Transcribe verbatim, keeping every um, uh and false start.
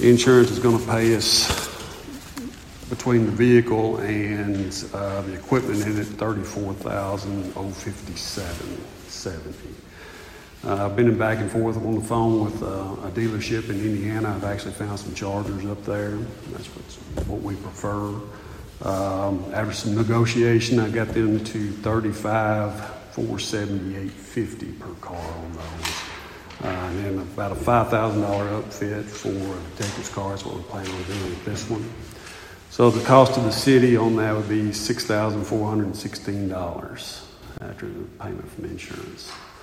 Insurance is going to pay us between the vehicle and uh, the equipment in it thirty-four thousand fifty-seven seventy. Uh, I've been back and forth on the phone with uh, a dealership in Indiana. I've actually found some Chargers up there. That's what's, what we prefer. Um, after some negotiation, I got them to thirty-five four seventy-eight fifty per car on those. Uh, and then about a five thousand dollars upfit for a detective's car. That's what we're planning on doing with this one. So the cost of the city on that would be six thousand four hundred sixteen dollars after the payment from insurance.